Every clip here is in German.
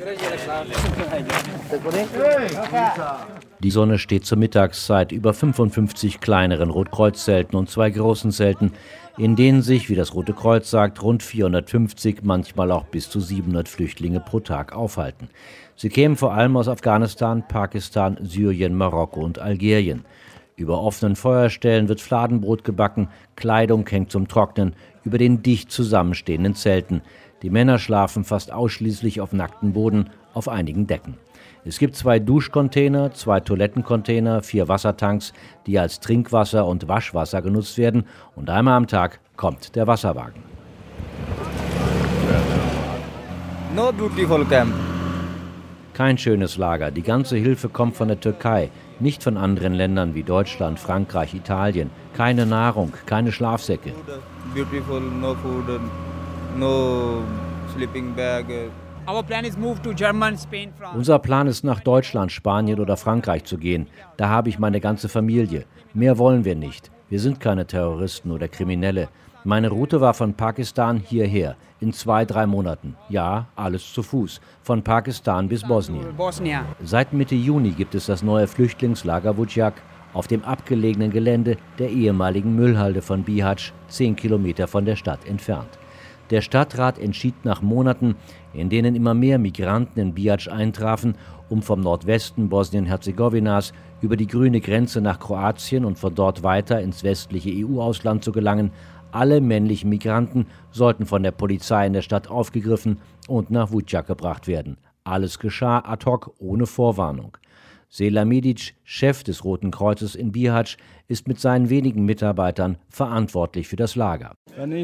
Die Sonne steht zur Mittagszeit über 55 kleineren Rotkreuz-Zelten und 2 großen Zelten, in denen sich, wie das Rote Kreuz sagt, rund 450, manchmal auch bis zu 700 Flüchtlinge pro Tag aufhalten. Sie kämen vor allem aus Afghanistan, Pakistan, Syrien, Marokko und Algerien. Über offenen Feuerstellen wird Fladenbrot gebacken, Kleidung hängt zum Trocknen über den dicht zusammenstehenden Zelten. Die Männer schlafen fast ausschließlich auf nacktem Boden, auf einigen Decken. Es gibt 2 Duschcontainer, 2 Toilettencontainer, 4 Wassertanks, die als Trinkwasser und Waschwasser genutzt werden, und einmal am Tag kommt der Wasserwagen. No beautiful camp. Kein schönes Lager. Die ganze Hilfe kommt von der Türkei, nicht von anderen Ländern wie Deutschland, Frankreich, Italien. Keine Nahrung, keine Schlafsäcke. Beautiful, no food, no sleeping bag. Unser Plan ist, nach Deutschland, Spanien oder Frankreich zu gehen. Da habe ich meine ganze Familie. Mehr wollen wir nicht. Wir sind keine Terroristen oder Kriminelle. Meine Route war von Pakistan hierher, in 2-3 Monaten. Ja, alles zu Fuß, von Pakistan bis Bosnien. Seit Mitte Juni gibt es das neue Flüchtlingslager Vučjak auf dem abgelegenen Gelände der ehemaligen Müllhalde von Bihać, 10 Kilometer von der Stadt entfernt. Der Stadtrat entschied nach Monaten, in denen immer mehr Migranten in Bihać eintrafen, um vom Nordwesten Bosnien-Herzegowinas über die grüne Grenze nach Kroatien und von dort weiter ins westliche EU-Ausland zu gelangen. Alle männlichen Migranten sollten von der Polizei in der Stadt aufgegriffen und nach Vučjak gebracht werden. Alles geschah ad hoc, ohne Vorwarnung. Sela Medić, Chef des Roten Kreuzes in Bihać, ist mit seinen wenigen Mitarbeitern verantwortlich für das Lager.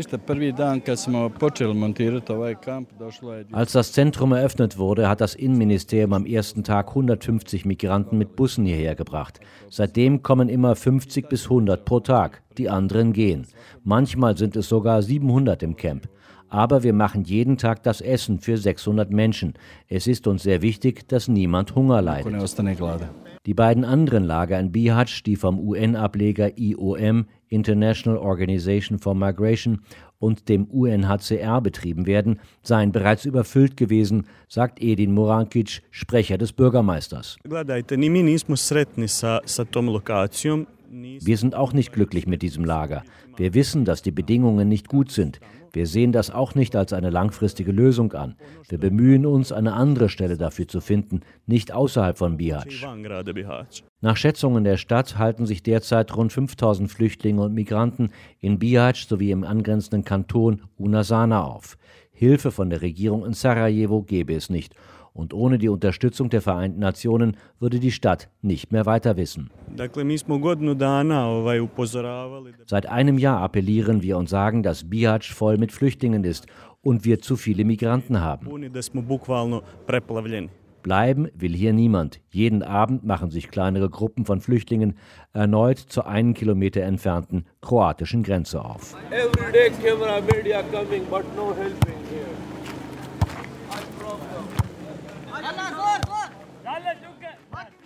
Als das Zentrum eröffnet wurde, hat das Innenministerium am ersten Tag 150 Migranten mit Bussen hierher gebracht. Seitdem kommen immer 50 bis 100 pro Tag. Die anderen gehen. Manchmal sind es sogar 700 im Camp. Aber wir machen jeden Tag das Essen für 600 Menschen. Es ist uns sehr wichtig, dass niemand Hunger leidet. Die beiden anderen Lager in Bihać, die vom UN-Ableger IOM, International Organization for Migration, und dem UNHCR betrieben werden, seien bereits überfüllt gewesen, sagt Edin Murankić, Sprecher des Bürgermeisters. Wir sind auch nicht glücklich mit diesem Lager. Wir wissen, dass die Bedingungen nicht gut sind. Wir sehen das auch nicht als eine langfristige Lösung an. Wir bemühen uns, eine andere Stelle dafür zu finden, nicht außerhalb von Bihać. Nach Schätzungen der Stadt halten sich derzeit rund 5000 Flüchtlinge und Migranten in Bihać sowie im angrenzenden Kanton Una-Sana auf. Hilfe von der Regierung in Sarajevo gäbe es nicht. Und ohne die Unterstützung der Vereinten Nationen würde die Stadt nicht mehr weiter wissen. Seit einem Jahr appellieren wir und sagen, dass Bihać voll mit Flüchtlingen ist und wir zu viele Migranten haben. Bleiben will hier niemand. Jeden Abend machen sich kleinere Gruppen von Flüchtlingen erneut zur 1 Kilometer entfernten kroatischen Grenze auf. Every day camera media coming, but no helping here. Allah,